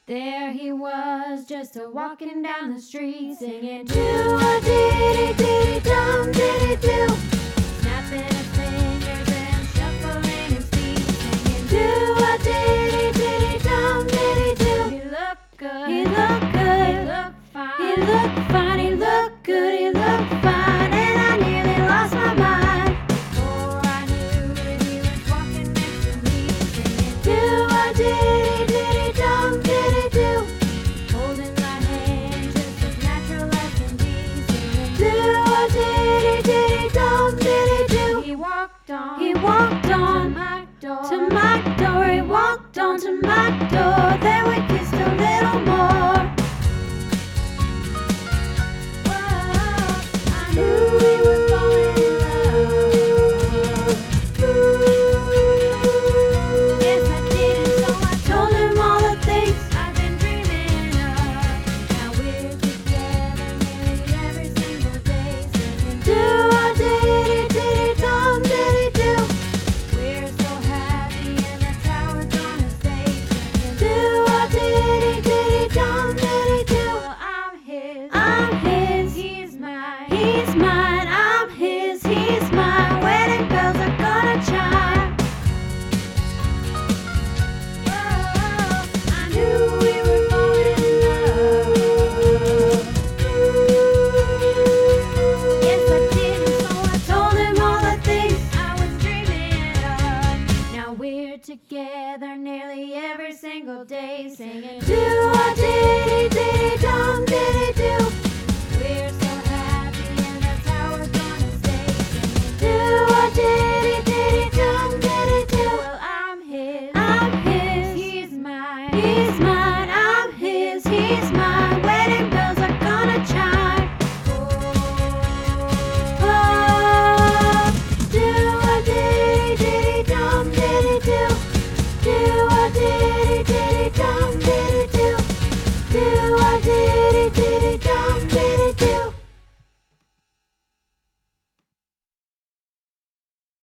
There he was, just a-walking down the street, singing do-a-diddy-diddy-dum, diddy-do, snapping his fingers and shuffling his feet, singing do-a-diddy-diddy-dum, diddy-do. He looked good, he looked good, he looked fine, he looked fine, he looked good, he looked fine, and I nearly lost my mind. Before I knew it, he was walking next to me, singing do-a-diddy-diddy-dum, diddy-do, holding my hand just as natural as can be, singing do-a-diddy-diddy-dum, diddy-do. He walked on to my door, he walked on to my door, then we kissed a little more. Whoa, I knew we were falling in love. Yes, I did, and so I told him all the things I've been dreaming of. Now we're together nearly every single day, singing do-a-diddy-diddy-dum, diddy-do. We're so happy, and that's how we're gonna stay, singing do-a-diddy-diddy-dum, diddy-do. Well, I'm his, he's mine, I'm his, he's mine. Wedding bells are gonna chime. Whoa, I knew we were falling in love. Yes, I did, and so I told him all the things I was dreaming of. Now we're together nearly every single day, singing do-a-diddy-diddy-dum, diddy-do. We're so happy, and that's how we're gonna stay, singing do-a-diddy-diddy-dum, diddy-do. Well, I'm his, he's mine, I'm his, he's mine. Wedding bells are gonna chime. Oh, do-a-diddy-diddy-dum, diddy-do, do-a-diddy-diddy-dum, diddy-do, do-a-diddy-diddy-dum.